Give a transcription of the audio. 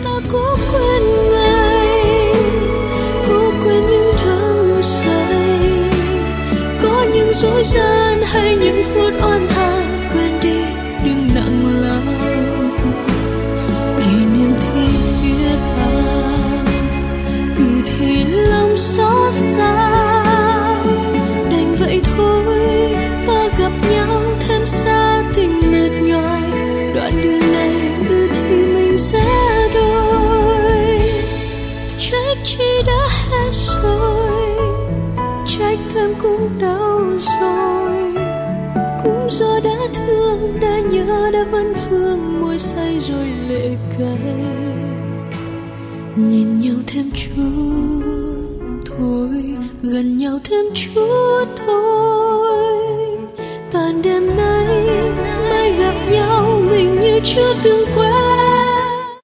ta cố quên ngày, cố quên những đắm say, có những dối gian hay những phút oan than quên đi đừng nặng lòng. Kỷ niệm thì thiết tha, cứ thì lòng xót xa, đành vậy thôi ta gặp nhau thêm xa tình mệt nhoài. Đoạn đường này thì mình sẽ đôi, trách chi đã hết rồi, trách thêm cũng đau rồi, cũng do đã thương đã nhớ đã vấn vương môi say rồi lệ cay. Nhìn nhau thêm chút thôi, gần nhau thêm chút thôi, tàn đêm nay mới gặp nhau mình như chưa từng quen.